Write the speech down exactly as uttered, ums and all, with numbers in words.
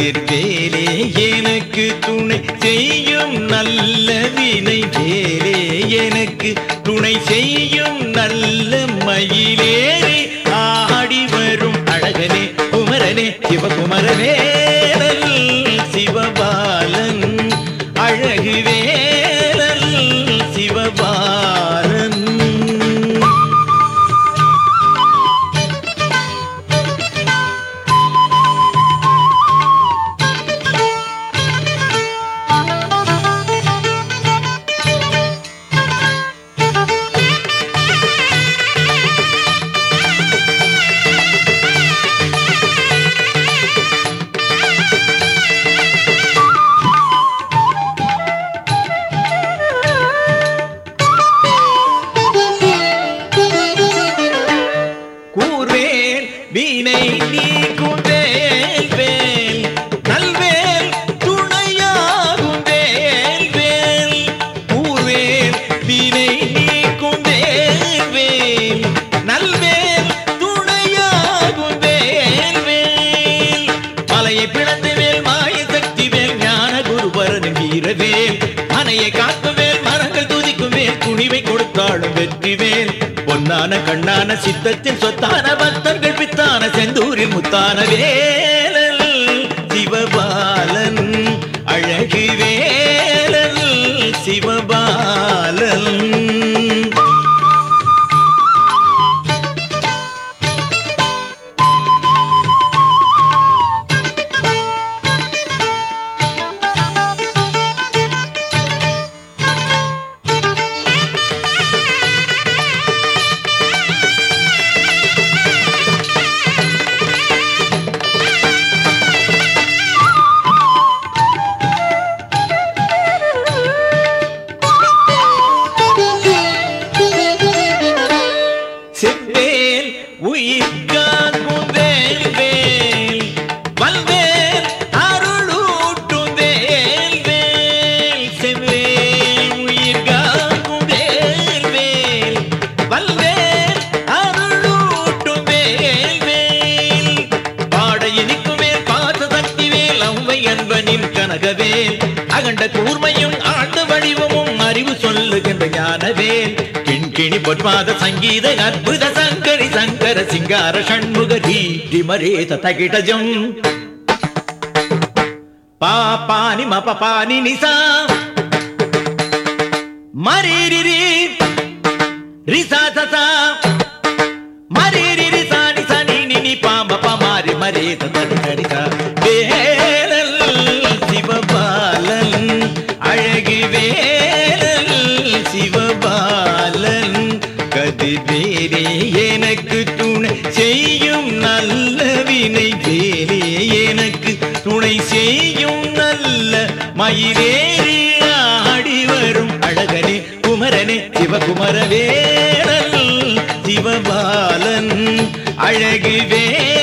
கதிர்வேலே எனக்கு துணை செய்யும் நல்ல வினை வேலே எனக்கு துணை செய்யும் நல்ல மயிலேறி ஆடி வரும் அழகனே குமரனே சிவகுமரனே சிவபாலன் அழகு வேலன் சிவபாலன். வீணை நீக்கும் வேல் வேல் நல்வேல் துணையாகும் வேல் வேல் கூர்வேல் வீணை நீக்கும் வேல் வேல் நல்வேல் துணையாகும் வேல் வேல் மலையை பிளந்து வேல் மாய சக்தி வேல் ஞான குருபரன் வீரவேல் மனையை காக்கும் வேல் மரங்கள் துதிக்கும் வேல் துணிவை கொடுத்தாடும் வெற்றி வேல் பொன்னான கண்ணான சித்தத்தின் சொத்தான பக்தர்கள் பித்தான செந்தூரில் முத்தான வேலல் சிவபாலன் அழகு வேலல் சிவபாலன். செவ்வேல் உயிர் காக்கும் வேல் வேல் வல்வேல் அருளூட்டும் வேல் வேல் செவ்வேல் உயிர் காக்கும் வேல் வேல் வல்வேல் அருளூட்டும் வேல் வேல் பாட இனிக்கும் வேல் பாத சக்தி வேல் அவ்வை அன்பனின் கனகவேல் அகண்ட கூர்மையும் ஆண்டு வடிவமும் அறிவு சொல்லுகின்ற ஞானவேல் கிண்கிணி பொற்பாத சங்கீத அற்புத சங்கரி சங்கர சிங்கார ஷண்முக தீட்டி மரேத தகிடஜம் பாபானி மபானி நிசா மரிரிரி ரிசா தசா மரிரிரி சானி சனி நினி பாம பமாரி மரேத தடிதடிசா வேலல் சிவபாலன் அழகு வேலல் சிவபாலன் கதிர்வேலே எனக்கு துணை செய்யும் நல்ல வினை வேலே எனக்கு துணை செய்யும் நல்ல மயிலேறி ஆடி வரும் அழகனே குமரனே சிவகுமர வேலன் சிவபாலன் அழகு வே